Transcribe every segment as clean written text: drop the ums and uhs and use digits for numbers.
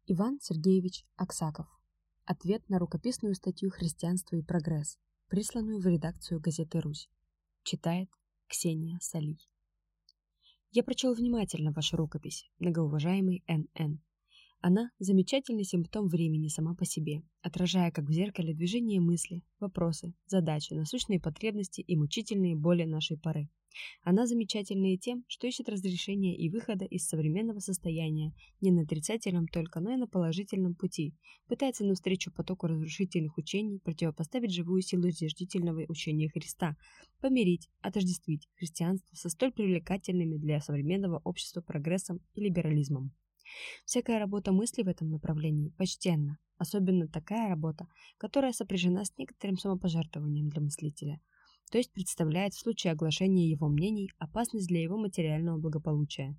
Иван Сергеевич Аксаков. Ответ на рукописную статью «Христианство и прогресс», присланную в редакцию газеты «Русь». Читает Ксения Салий. Я прочел внимательно вашу рукопись, многоуважаемый Н.Н. Она – замечательный симптом времени сама по себе, отражая как в зеркале движение мысли, вопросы, задачи, насущные потребности и мучительные боли нашей поры. Она замечательна и тем, что ищет разрешения и выхода из современного состояния не на отрицательном только, но и на положительном пути, пытается навстречу потоку разрушительных учений противопоставить живую силу зиждительного учения Христа, помирить, отождествить христианство со столь привлекательными для современного общества прогрессом и либерализмом. Всякая работа мысли в этом направлении почтенна, особенно такая работа, которая сопряжена с некоторым самопожертвованием для мыслителя, то есть представляет в случае оглашения его мнений опасность для его материального благополучия.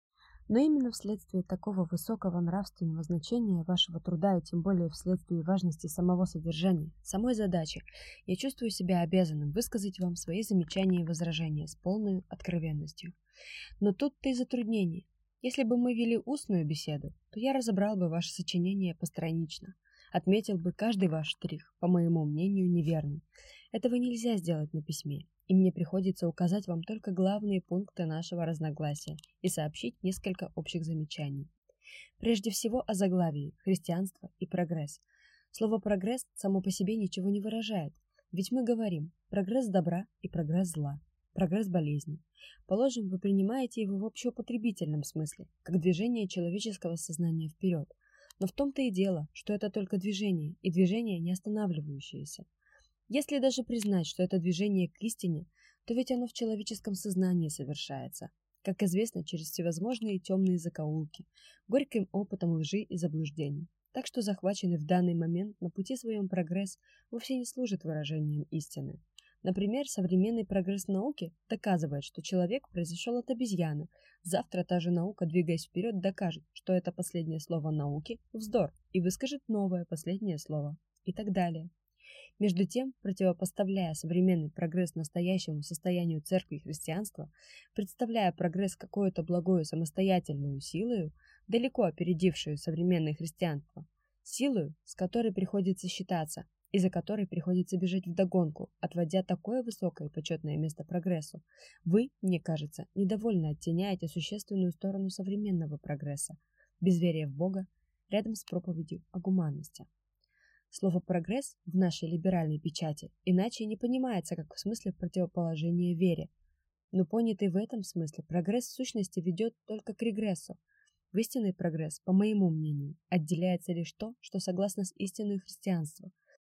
Но именно вследствие такого высокого нравственного значения вашего труда и тем более вследствие важности самого содержания, самой задачи, я чувствую себя обязанным высказать вам свои замечания и возражения с полной откровенностью. Но тут-то и затруднение. Если бы мы вели устную беседу, то я разобрал бы ваше сочинение постранично, отметил бы каждый ваш штрих, по моему мнению, неверный. Этого нельзя сделать на письме, и мне приходится указать вам только главные пункты нашего разногласия и сообщить несколько общих замечаний. Прежде всего о заглавии «Христианство и прогресс». Слово «прогресс» само по себе ничего не выражает, ведь мы говорим «прогресс добра» и «прогресс зла», «прогресс болезни». Положим, вы принимаете его в общеупотребительном смысле, как движение человеческого сознания вперед. Но в том-то и дело, что это только движение, и движение не останавливающееся. Если даже признать, что это движение к истине, то ведь оно в человеческом сознании совершается, как известно, через всевозможные темные закоулки, горьким опытом лжи и заблуждений. Так что захваченный в данный момент на пути своем прогресс вовсе не служит выражением истины. Например, современный прогресс науки доказывает, что человек произошел от обезьяны. Завтра та же наука, двигаясь вперед, докажет, что это последнее слово науки – вздор, и выскажет новое последнее слово, и так далее. Между тем, противопоставляя современный прогресс настоящему состоянию церкви и христианства, представляя прогресс какую-то благую самостоятельную силою, далеко опередившую современное христианство, силою, с которой приходится считаться, и за которой приходится бежать вдогонку, отводя такое высокое и почетное место прогрессу, вы, мне кажется, недовольно оттеняете существенную сторону современного прогресса, безверие в Бога, рядом с проповедью о гуманности. Слово «прогресс» в нашей либеральной печати иначе не понимается как в смысле противоположения вере, но понятый в этом смысле прогресс в сущности ведет только к регрессу. В истинный прогресс, по моему мнению, отделяется лишь то, что согласно с истинной христианства.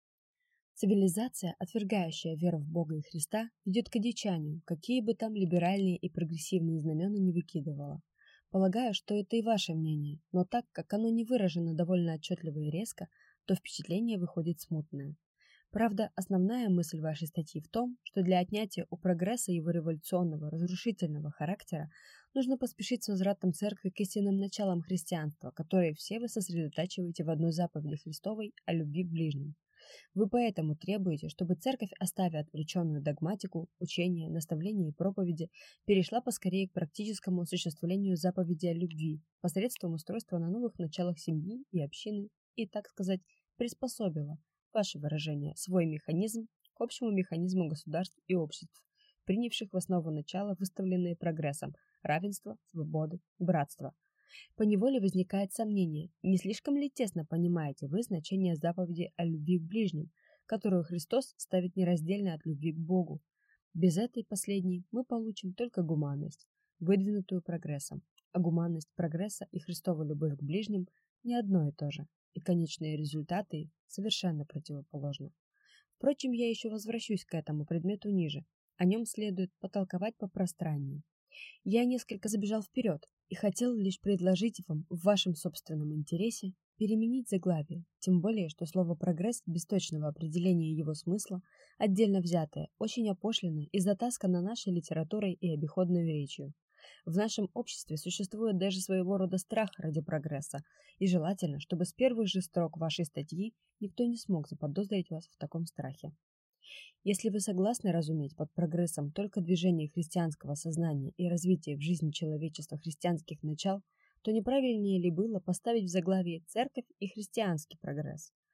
Цивилизация, отвергающая веру в Бога и Христа, ведет к одичанию, какие бы там либеральные и прогрессивные знамена не выкидывала. Полагаю, что это и ваше мнение, но так как оно не выражено довольно отчетливо и резко, то впечатление выходит смутное. Правда, основная мысль вашей статьи в том, что для отнятия у прогресса его революционного, разрушительного характера нужно поспешить с возвратом церкви к истинным началам христианства, которые все вы сосредотачиваете в одной заповеди Христовой о любви к ближним. Вы поэтому требуете, чтобы церковь, оставив отвлеченную догматику, учение, наставления и проповеди, перешла поскорее к практическому осуществлению заповеди о любви посредством устройства на новых началах семьи и общины и, так сказать, приспособила, ваше выражение, свой механизм к общему механизму государств и обществ, принявших в основу начала выставленные прогрессом равенство, свободы, братство. Поневоле возникает сомнение, не слишком ли тесно понимаете вы значение заповеди о любви к ближним, которую Христос ставит нераздельно от любви к Богу. Без этой последней мы получим только гуманность, выдвинутую прогрессом, а гуманность прогресса и Христова любовь к ближним не одно и то же, и конечные результаты совершенно противоположны. Впрочем, я еще возвращусь к этому предмету ниже, о нем следует потолковать попространнее. Я несколько забежал вперед и хотел лишь предложить вам в вашем собственном интересе переменить заглавие, тем более, что слово «прогресс» без точного определения его смысла, отдельно взятое, очень опошлено и затаскано нашей литературой и обиходной речью. В нашем обществе существует даже своего рода страх ради прогресса, и желательно, чтобы с первых же строк вашей статьи никто не смог заподозрить вас в таком страхе. Если вы согласны разуметь под прогрессом только движение христианского сознания и развитие в жизни человечества христианских начал, то неправильнее ли было поставить в заглавие церковь и христианский прогресс,